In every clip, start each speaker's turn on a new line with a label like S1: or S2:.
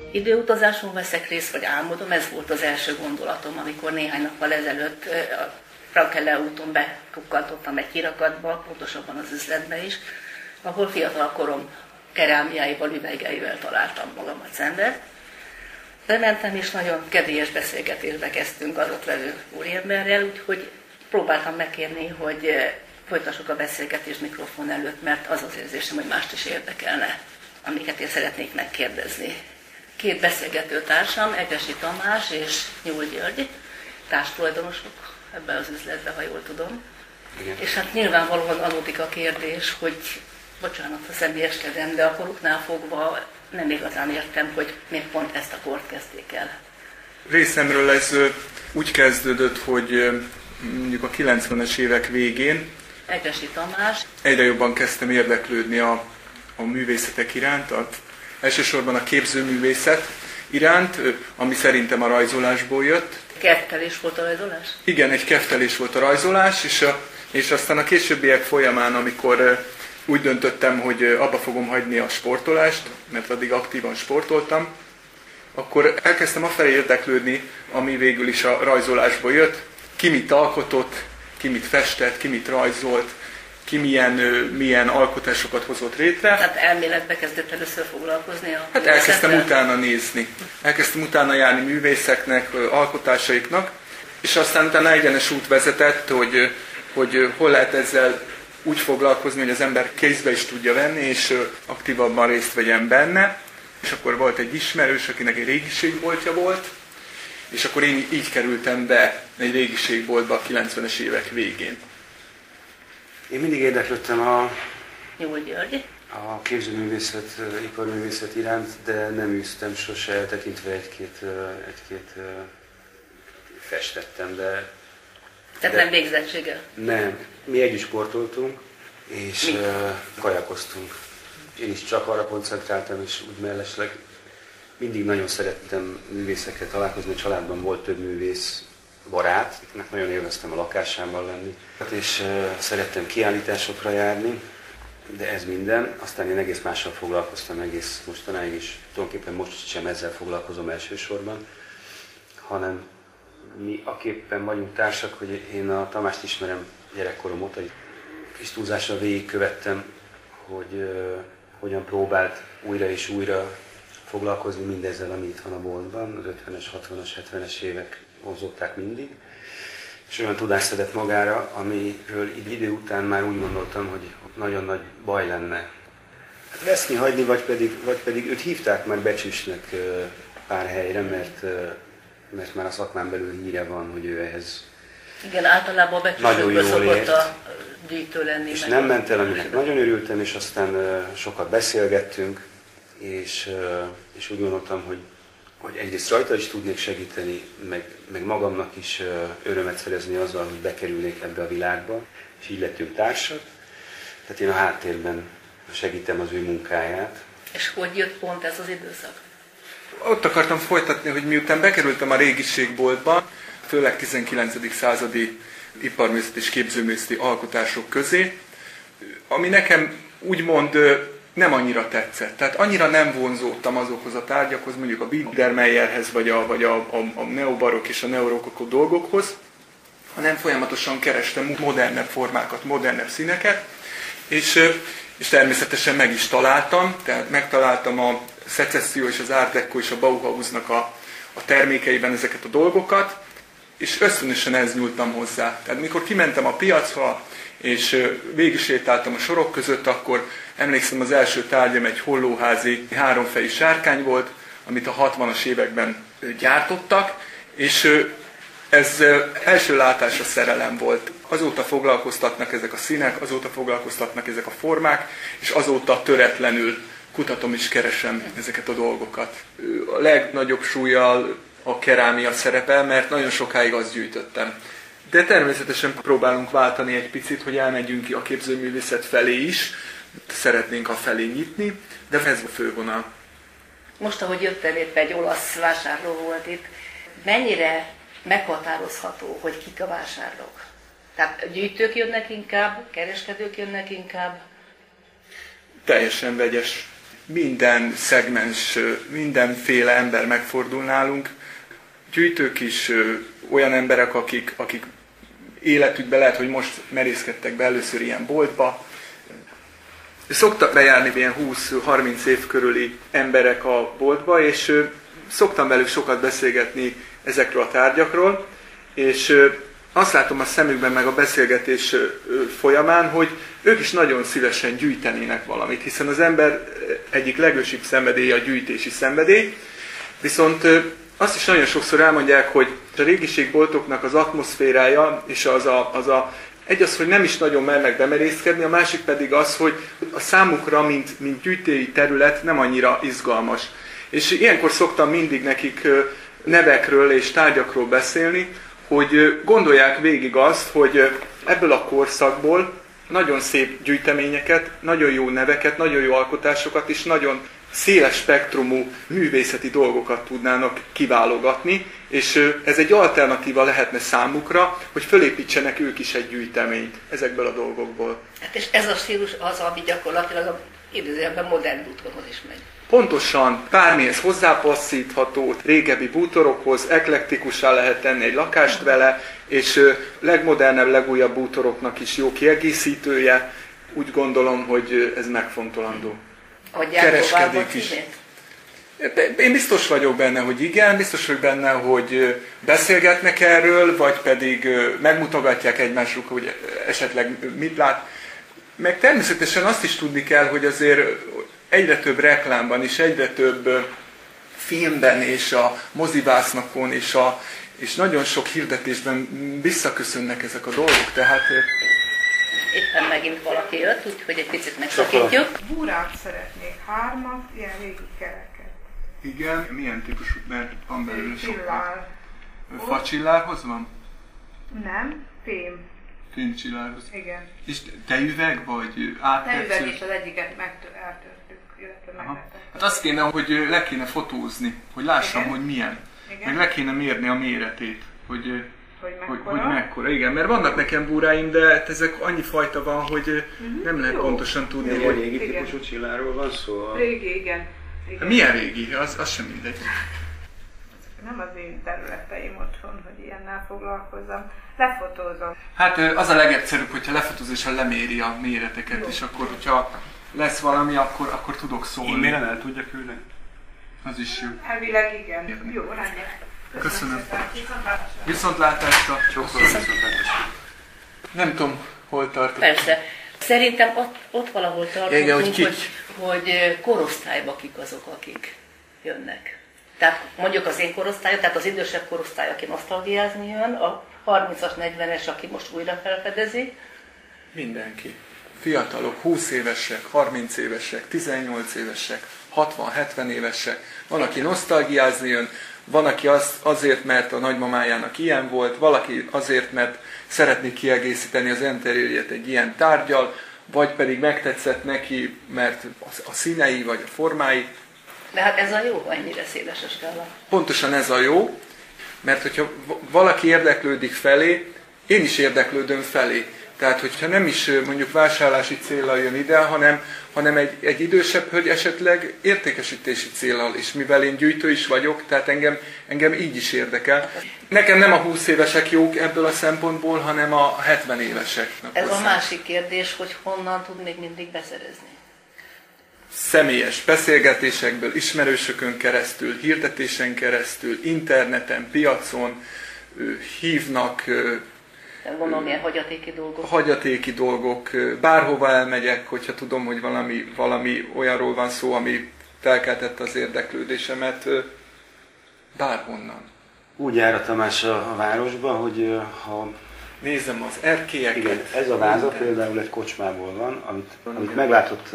S1: Időutazáson veszek részt, vagy álmodom, ez volt az első gondolatom, amikor néhány nappal ezelőtt a Frankele úton bekukkantottam egy kirakatba, pontosabban az üzletbe is, ahol fiatal korom kerámiáival, üvegeivel találtam magamat szembe. Bementem, és nagyon kedélyes beszélgetésbe kezdtünk az ott levő úriemberrel, úgyhogy próbáltam megkérni, hogy folytassuk a beszélgetést mikrofon előtt, mert az az érzésem, hogy mást is érdekelne, amiket én szeretnék megkérdezni. Két beszélgető társam, Egressy Tamás és Nyúl György, társtulajdonosok ebben az üzletben, ha jól tudom.
S2: Igen.
S1: És hát nyilvánvalóan adódik a kérdés, hogy bocsánat, ha személyeskedem, de a koruknál fogva nem igazán értem, hogy miért pont ezt a kort kezdték el.
S3: Részemről ez úgy kezdődött, hogy mondjuk a 90-es évek végén
S1: Egressy Tamás.
S3: Egyre jobban kezdtem érdeklődni a művészetek iránt, elsősorban a képzőművészet iránt, ami szerintem a rajzolásból jött.
S1: Keftelés volt a rajzolás?
S3: Igen, egy keftelés volt a rajzolás, és aztán a későbbiek folyamán, amikor úgy döntöttem, hogy abba fogom hagyni a sportolást, mert addig aktívan sportoltam, akkor elkezdtem afelé érdeklődni, ami végül is a rajzolásból jött. Ki mit alkotott, ki mit festett, ki mit rajzolt, ki milyen alkotásokat hozott létre.
S1: Tehát elméletbe kezdett először foglalkozni a
S3: Hát elkezdtem utána nézni. Elkezdtem utána járni művészeknek, alkotásaiknak, és aztán utána egyenes út vezetett, hogy hol lehet ezzel úgy foglalkozni, hogy az ember kézbe is tudja venni, és aktívabban részt vegyen benne. És akkor volt egy ismerős, akinek egy régiségboltja volt, és akkor én így kerültem be egy régiségboltba a 90-es évek végén.
S2: Én mindig érdeklődtem
S1: Nyúl György.
S2: a képzőművészet, iparművészet iránt, de nem űztem sose, eltekintve egy-két festettem, de...
S1: Tehát nem végzettséggel?
S2: Nem. Mi együtt sportoltunk, és kajakoztunk. Én is csak arra koncentráltam, és úgy mellesleg mindig nagyon szerettem művészekre találkozni, a családban volt több művész barát, akiknek nagyon élveztem a lakásában lenni, és szerettem kiállításokra járni, de ez minden. Aztán én egész mással foglalkoztam egész mostanáig, és tulajdonképpen most sem ezzel foglalkozom elsősorban, hanem mi aképpen vagyunk társak, hogy én a Tamást ismerem gyerekkorom óta, kis túlzással végigkövettem, hogy hogyan próbált újra és újra foglalkozni mindezzel, ami itt van a boltban. Az 50-es, 60-as, 70-es évek vonzották mindig. És olyan tudást szedett magára, amiről így idő után már úgy gondoltam, hogy nagyon nagy baj lenne. Hát veszni, hagyni, vagy pedig őt hívták már becsüsnek pár helyre, mert már a szakmán belül híre van, hogy ő ehhez
S1: igen, általában a becsüsökből szokott a gyűjtő lenni.
S2: És nem ment el, aminek nagyon örültem, és aztán sokat beszélgettünk, és úgy gondoltam, hogy egyrészt rajta is tudnék segíteni, meg magamnak is örömet szerezni azzal, hogy bekerülnék ebbe a világba, és így lettünk társak. Tehát én a háttérben segítem az ő munkáját.
S1: És hogy jött pont ez az időszak?
S3: Ott akartam folytatni, hogy miután bekerültem a régiségboltba, főleg 19. századi iparművészet és képzőművészeti alkotások közé, ami nekem úgymond nem annyira tetszett. Tehát annyira nem vonzódtam azokhoz a tárgyakhoz, mondjuk a Biedermeierhez, vagy a neobarokk és a neorokokó dolgokhoz, hanem folyamatosan kerestem modernebb formákat, modernebb színeket, és természetesen meg is találtam, tehát megtaláltam a szecesszió és az Art Deco és a Bauhausnak a termékeiben ezeket a dolgokat, és ösztönösen ez nyúltam hozzá. Tehát mikor kimentem a piacra, és végigsétáltam a sorok között, akkor emlékszem, az első tárgyam egy hollóházi háromfejű sárkány volt, amit a 60-as években gyártottak, és ez első látásra szerelem volt. Azóta foglalkoztatnak ezek a színek, azóta foglalkoztatnak ezek a formák, és azóta töretlenül kutatom és keresem ezeket a dolgokat. A legnagyobb súllyal a kerámia szerepel, mert nagyon sokáig azt gyűjtöttem. De természetesen próbálunk váltani egy picit, hogy elmegyünk ki a képzőművészet felé is, szeretnénk a felé nyitni, de ez a fővonal.
S1: Most, ahogy jöttem, éppen egy olasz vásárló volt itt, mennyire meghatározható, hogy kik a vásárlók? Tehát gyűjtők jönnek inkább, kereskedők jönnek inkább?
S3: Teljesen vegyes. minden szegmens, mindenféle ember megfordul nálunk. Gyűjtők is olyan emberek, akik életükben lehet, hogy most merészkedtek be először ilyen boltba. Szoktak bejárni ilyen 20-30 év körüli emberek a boltba, és szoktam velük sokat beszélgetni ezekről a tárgyakról, és azt látom a szemükben meg a beszélgetés folyamán, hogy ők is nagyon szívesen gyűjtenének valamit, hiszen az ember egyik legősibb szenvedélye a gyűjtési szenvedély, viszont azt is nagyon sokszor elmondják, hogy a régiségboltoknak az atmoszférája, és az, hogy nem is nagyon mernek bemerészkedni, a másik pedig az, hogy a számukra, mint gyűjtői terület nem annyira izgalmas. És ilyenkor szoktam mindig nekik nevekről és tárgyakról beszélni, hogy gondolják végig azt, hogy ebből a korszakból nagyon szép gyűjteményeket, nagyon jó neveket, nagyon jó alkotásokat és nagyon széles spektrumú művészeti dolgokat tudnának kiválogatni, és ez egy alternatíva lehetne számukra, hogy fölépítsenek ők is egy gyűjteményt ezekből a dolgokból.
S1: Hát és ez a stílus az, ami gyakorlatilag a idézőjelben modern bútorhoz is megy.
S3: Pontosan, bármihez hozzápasszítható, régebbi bútorokhoz, eklektikussá lehet tenni egy lakást vele, és legmodernebb, legújabb bútoroknak is jó kiegészítője. Úgy gondolom, hogy ez megfontolandó.
S1: Kereskedik is.
S3: Én biztos vagyok benne, hogy igen, biztos vagyok benne, hogy beszélgetnek erről, vagy pedig megmutogatják egymásuk, hogy esetleg mit lát. Meg természetesen azt is tudni kell, hogy azért egyre több reklámban és egyre több filmben és a mozivásznakon és nagyon sok hirdetésben visszaköszönnek ezek a dolgok, tehát...
S1: Éppen megint valaki jött, úgyhogy egy picit megszakítjuk.
S4: Búrát szeretnék, 3, ilyen régi kereket.
S3: Igen, milyen típusú, mert van belőle sok.
S4: Csillár.
S3: Facsillárhoz van?
S4: Nem, fém.
S3: Fémcsillárhoz.
S4: Igen.
S3: És tejüveg vagy áttetsző?
S4: Tejüveg is az egyiket eltörtük, illetve meglehetett.
S3: Hát azt kéne, hogy le kéne fotózni, hogy lássam,
S4: igen.
S3: hogy milyen.
S4: Igen.
S3: Meg le kéne mérni a méretét, hogy
S4: mekkora.
S3: mekkora. Igen, mert vannak nekem búráim, de ezek annyi fajta van, hogy nem lehet pontosan tudni,
S2: hogy...
S3: hogy...
S2: régi típusú csilláról van szó?
S4: Régi, igen.
S3: Milyen régi? Az sem mindegy.
S4: Nem az én területeim otthon, hogy ilyennel foglalkozzam. Lefotózom.
S3: Hát az a legegyszerűbb, hogyha lefotózással leméri a méreteket, jó. És akkor, hogyha lesz valami, akkor tudok szólni.
S2: E-mailen el tudja küldeni?
S3: Az is jó.
S4: Elvileg igen. Jó, rendben.
S3: Köszönöm. Viszontlátásra.
S2: Sokszor viszontlátásra.
S3: Nem tudom, hol tartok.
S1: Persze. Szerintem ott valahol tartunk,
S3: igen,
S1: hogy korosztályba kik azok, akik jönnek. Tehát mondjuk az én korosztályom, tehát az idősebb korosztály, aki nosztalgiázni jön, a 30-as, 40-es, aki most újra felfedezi.
S3: Mindenki. Fiatalok, 20 évesek, 30 évesek, 18 évesek, 60-70 évesek. Van, aki nosztalgiázni jön, van, aki azért, mert a nagymamájának ilyen volt, valaki azért, mert szeretné kiegészíteni az interjúját egy ilyen tárggyal, vagy pedig megtetszett neki, mert a színei vagy a formái.
S1: De hát ez a jó, ha ennyire széles a skála.
S3: Pontosan ez a jó, mert hogyha valaki érdeklődik felé, én is érdeklődöm felé. Tehát, hogyha nem is mondjuk vásárlási céllal jön ide, hanem egy idősebb hölgy esetleg értékesítési céllal is, mivel én gyűjtő is vagyok, tehát engem így is érdekel. Nekem nem a 20 évesek jók ebből a szempontból, hanem a 70 évesek.
S1: Ez a másik kérdés, hogy honnan tudnék mindig beszerezni.
S3: Személyes beszélgetésekből, ismerősökön keresztül, hirdetésen keresztül, interneten, piacon hívnak.
S1: Gondolom, ilyen hagyatéki dolgok.
S3: Hagyatéki dolgok. Bárhova elmegyek, hogyha tudom, hogy valami olyanról van szó, ami felkeltette az érdeklődésemet, bárhonnan.
S2: Úgy jár a Tamás a városba, hogy ha...
S3: Nézem az erkélyeket.
S2: Igen, ez a váza például egy kocsmából van, amit meglátott,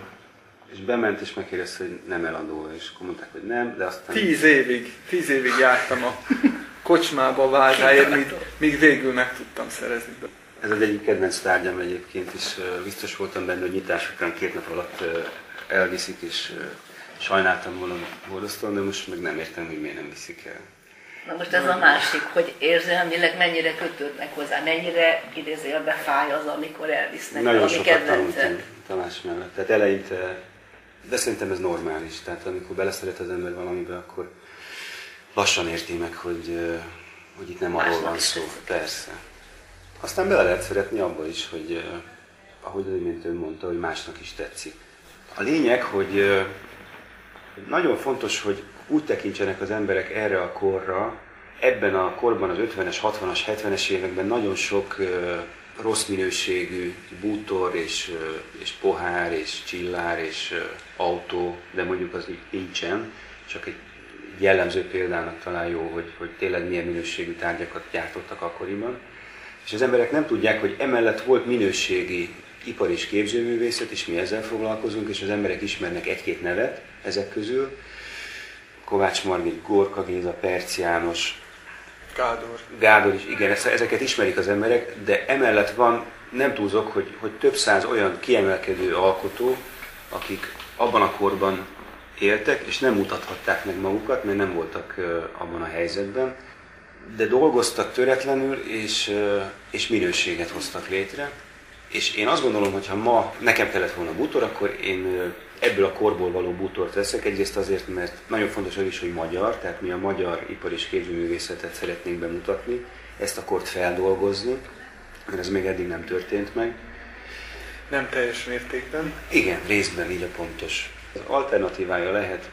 S2: és bement és megkérdezte, hogy nem eladó, és akkor mondták, hogy nem, de aztán...
S3: 10 évig jártam a kocsmába a vázáért, míg végül meg tudtam szerezni.
S2: Ez az egyik kedvenc tárgyam egyébként, és biztos voltam benne, hogy nyitás után 2 nap alatt elviszik, és sajnáltam volna hordoztól, de most meg nem értem, hogy miért nem viszik el.
S1: Na most ez a másik, hogy érzelmileg mennyire kötődnek hozzá, mennyire idézőjelbe fáj az, amikor elvisznek
S2: nagyon
S1: valami
S2: sokat
S1: kedvencet.
S2: tanultam Tamás mellett. Tehát eleinte De szerintem ez normális. Tehát amikor beleszeret az ember valamibe, akkor lassan érti meg, hogy itt nem arról van szó. Persze. Aztán bele lehet szeretni abba is, hogy ahogy az imént ön mondta, hogy másnak is tetszik. A lényeg, hogy nagyon fontos, hogy úgy tekintsenek az emberek erre a korra. Ebben a korban, az 50-es, 60-as, 70-es években nagyon sok rossz minőségű bútor és pohár és csillár és autó, de mondjuk az így nincsen, csak egy jellemző példának talán jó, hogy tényleg milyen minőségű tárgyakat gyártottak akkoriban. És az emberek nem tudják, hogy emellett volt minőségi ipar és képzőművészet, és mi ezzel foglalkozunk, és az emberek ismernek egy-két nevet ezek közül. Kovács Margit, Gorka Géza, Perc János, Gádor is, igen, ezeket ismerik az emberek, de emellett van, nem túlzok, hogy több száz olyan kiemelkedő alkotó, akik abban a korban éltek, és nem mutathatták meg magukat, mert nem voltak abban a helyzetben, de dolgoztak töretlenül, és minőséget hoztak létre. És én azt gondolom, hogy ha ma nekem kellett volna bútor, akkor én ebből a korból való bútort veszek. Egyrészt azért, mert nagyon fontos az is, hogy magyar, tehát mi a magyar ipar és képzőművészetet szeretnénk bemutatni, ezt a kort feldolgozni, mert ez még eddig nem történt meg.
S3: Nem teljes mértékben?
S2: Igen, részben így a pontos. Az alternatívája lehet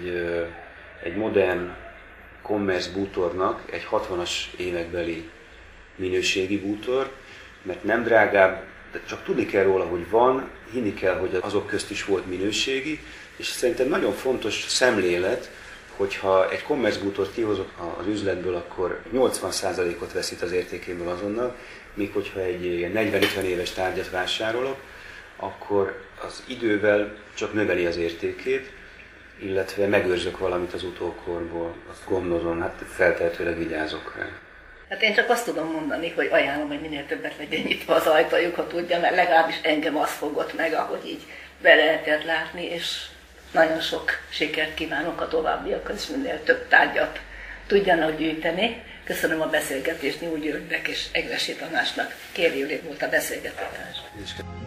S2: egy modern commerce bútornak, egy 60-as évekbeli minőségi bútor, mert nem drágább, de csak tudni kell róla, hogy van, hinni kell, hogy azok közt is volt minőségi, és szerintem nagyon fontos szemlélet, hogyha egy commerce bútort kihozok az üzletből, akkor 80%-ot veszít az értékéből azonnal, míg hogyha egy ilyen 40-50 éves tárgyat vásárolok, akkor az idővel csak növeli az értékét, illetve megőrzök valamit az utókorból, azt gondozom, hát feltehetőleg vigyázok rá.
S1: Hát én csak azt tudom mondani, hogy ajánlom, hogy minél többet legyen nyitva az ajtajuk, ha tudja, mert legalábbis engem az fogott meg, ahogy így be lehetett látni, és nagyon sok sikert kívánok a továbbiakhoz, és minél több tárgyat tudjanak gyűjteni. Köszönöm a beszélgetést Nyúl Györgynek és Egressy Tamásnak. Kérjélék volt a beszélgetés.